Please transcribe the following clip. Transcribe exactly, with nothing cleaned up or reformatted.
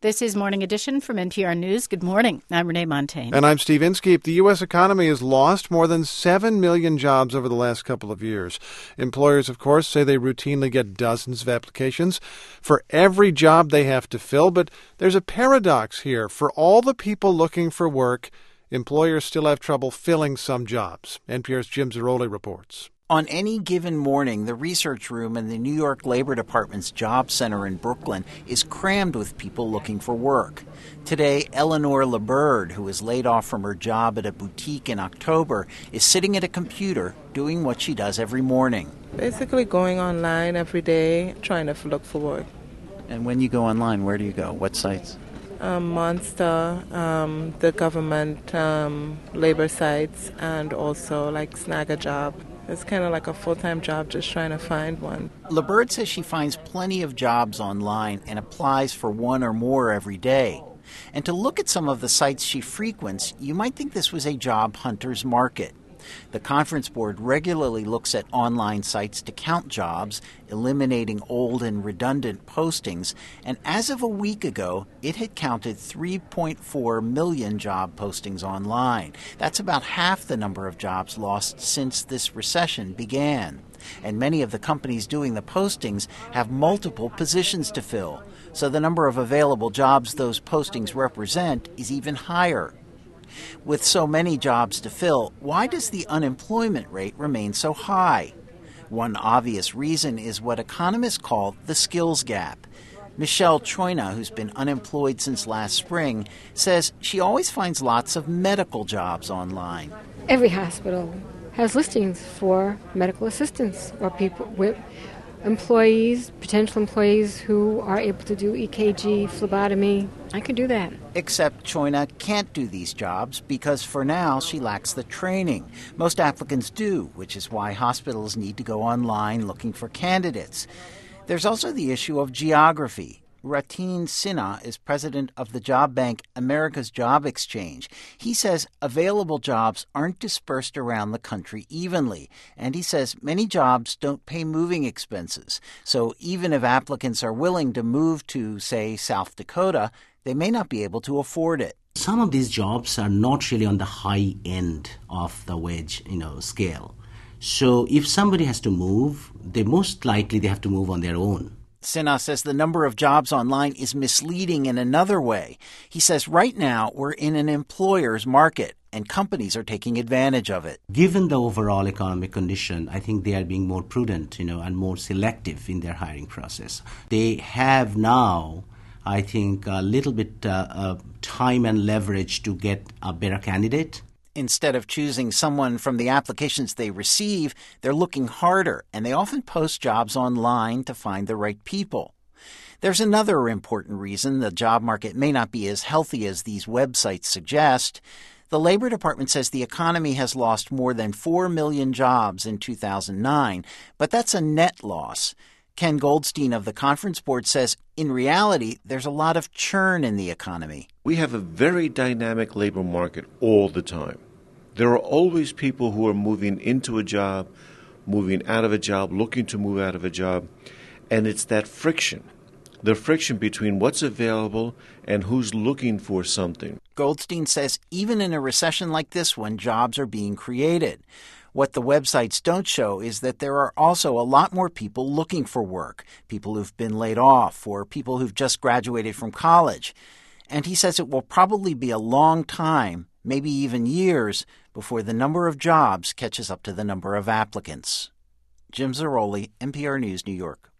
This is Morning Edition from N P R News. Good morning. I'm Renee Montaigne. And I'm Steve Inskeep. The U S economy has lost more than seven million jobs over the last couple of years. Employers, of course, say they routinely get dozens of applications for every job they have to fill. But there's a paradox here. For all the people looking for work, employers still have trouble filling some jobs. N P R's Jim Zarroli reports. On any given morning, the research room in the New York Labor Department's Job Center in Brooklyn is crammed with people looking for work. Today, Eleanor LeBird, who was laid off from her job at a boutique in October, is sitting at a computer doing what she does every morning. Basically going online every day, trying to look for work. And when you go online, where do you go? What sites? Um, Monster, um, the government um, labor sites, and also like Snag a Job. It's kind of like a full-time job, just trying to find one. LeBird says she finds plenty of jobs online and applies for one or more every day. And to look at some of the sites she frequents, you might think this was a job hunter's market. The Conference Board regularly looks at online sites to count jobs, eliminating old and redundant postings, and as of a week ago, it had counted three point four million job postings online. That's about half the number of jobs lost since this recession began. And many of the companies doing the postings have multiple positions to fill, so the number of available jobs those postings represent is even higher. With so many jobs to fill, why does the unemployment rate remain so high? One obvious reason is what economists call the skills gap. Michelle Choina, who's been unemployed since last spring, says she always finds lots of medical jobs online. Every hospital has listings for medical assistants or people with employees, potential employees who are able to do E K G, phlebotomy. I could do that. Except Choina can't do these jobs because for now she lacks the training. Most applicants do, which is why hospitals need to go online looking for candidates. There's also the issue of geography. Ratin Sinha is president of the job bank America's Job Exchange. He says available jobs aren't dispersed around the country evenly, and he says many jobs don't pay moving expenses. So even if applicants are willing to move to, say, South Dakota, they may not be able to afford it. Some of these jobs are not really on the high end of the wage, you know, scale. So if somebody has to move, they most likely they have to move on their own. Sinha says the number of jobs online is misleading in another way. He says right now we're in an employer's market and companies are taking advantage of it. Given the overall economic condition, I think they are being more prudent, you know, and more selective in their hiring process. They have now, I think, a little bit uh, uh, time and leverage to get a better candidate. Instead of choosing someone from the applications they receive, they're looking harder, and they often post jobs online to find the right people. There's another important reason the job market may not be as healthy as these websites suggest. The Labor Department says the economy has lost more than four million jobs in two thousand nine, but that's a net loss. Ken Goldstein of the Conference Board says, in reality, there's a lot of churn in the economy. We have a very dynamic labor market all the time. There are always people who are moving into a job, moving out of a job, looking to move out of a job. And it's that friction, the friction between what's available and who's looking for something. Goldstein says even in a recession like this one, jobs are being created. What the websites don't show is that there are also a lot more people looking for work, people who've been laid off or people who've just graduated from college. And he says it will probably be a long time, maybe even years, before the number of jobs catches up to the number of applicants. Jim Zarroli, N P R News, New York.